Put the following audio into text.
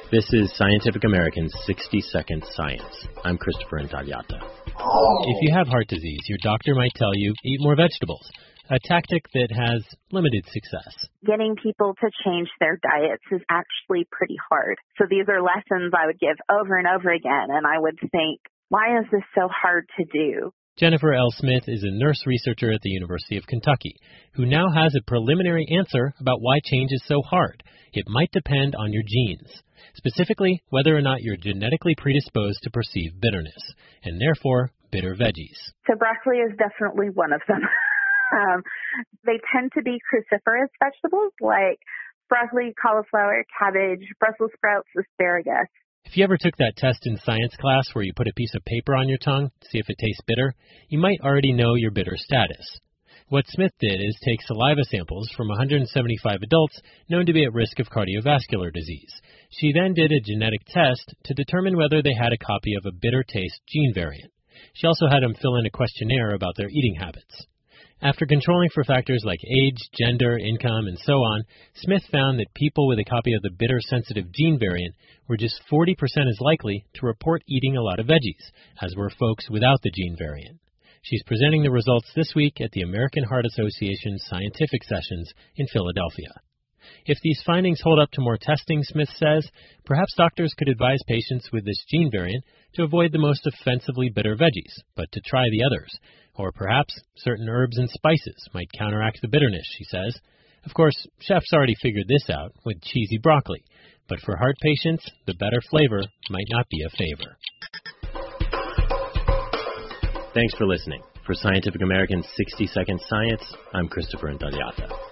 This is Scientific American's 60-Second Science. I'm Christopher Intagliata. If you have heart disease, your doctor might tell you eat more vegetables, a tactic that has limited success. Getting people to change their diets is actually pretty hard. So these are lessons I would give over and over again, and I would think, why is this so hard to do? Jennifer L. Smith is a nurse researcher at the University of Kentucky who now has a preliminary answer about why change is so hard. It might depend on your genes, specifically whether or not you're genetically predisposed to perceive bitterness, and therefore bitter veggies. So broccoli is definitely one of them. They tend to be cruciferous vegetables like broccoli, cauliflower, cabbage, Brussels sprouts, asparagus. If you ever took that test in science class where you put a piece of paper on your tongue to see if it tastes bitter, you might already know your bitter status. What Smith did is take saliva samples from 175 adults known to be at risk of cardiovascular disease. She then did a genetic test to determine whether they had a copy of a bitter taste gene variant. She also had them fill in a questionnaire about their eating habits. After controlling for factors like age, gender, income, and so on, Smith found that people with a copy of the bitter-sensitive gene variant were just 40% as likely to report eating a lot of veggies, as were folks without the gene variant. She's presenting the results this week at the American Heart Association's Scientific Sessions in Philadelphia. If these findings hold up to more testing, Smith says, perhaps doctors could advise patients with this gene variant to avoid the most offensively bitter veggies, but to try the others. Or perhaps certain herbs and spices might counteract the bitterness, she says. Of course, chefs already figured this out with cheesy broccoli, but for heart patients, the better flavor might not be a favor. Thanks for listening. For Scientific American's 60-Second Science, I'm Christopher Intagliata.